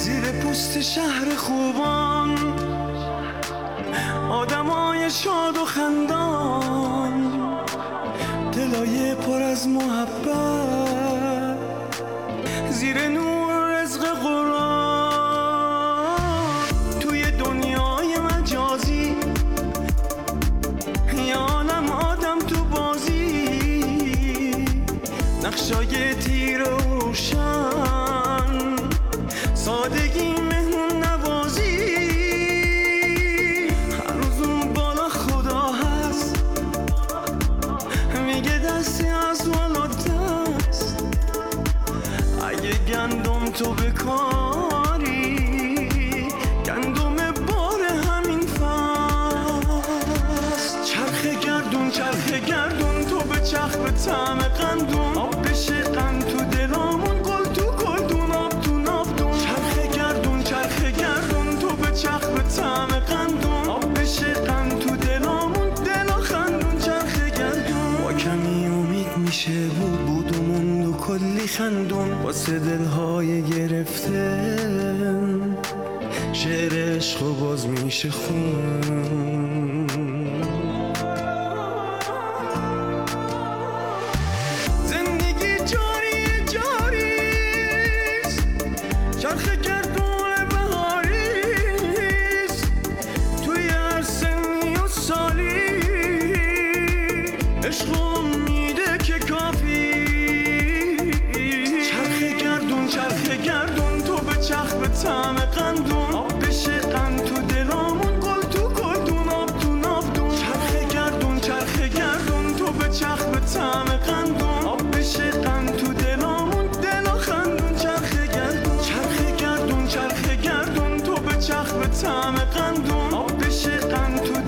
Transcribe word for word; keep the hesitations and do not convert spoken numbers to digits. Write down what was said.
زیر پوست شهر خوبان آدمای شاد و خندان، دلای پر از محبت زیر نور رزق قرآن. توی دنیای مجازی یه عالم آدم تو بازی، نقشای تیر و روشن، سادگی مهمون نوازی. هر روز اون بالا خدا هست، میگه دستی از بالا دست. اگه گندم تو بکاری، گندم بار همین فصل. چرخ گردون چرخ گردون تو به چرخ به طعم قندون، آب بشه قند تو دلامون، گل تو گلدون، آب تو نابدون. چرخ گردون چرخ گردون تو به چرخ به طعم قندون، آب بشه قند تو دلامون، دلا خندون. چرخ گردون با کمی امید میشه بود بود و موند و کلی خندون، واسه دلهای گرفته شعر عشق و باز میشه خون. زندگی جاری جاریست، چرخ گردون بهاریست، توی هر سنی و سالی عشق و امیده که کافی. چرخ گردون چرخ گردون تو به چرخ به طعم قندون، آب بشه قند تو دلامون، گل تو گلدون، آب تو نابدون. چرخ گردون چرخ گردون تو به چرخ به طعم قندون، آب بشه قند تو دلامون، دلا خندون. چرخ گردون چرخ گردون چرخ گردون تو به چرخ به طعم قندون، آب بشه قند تو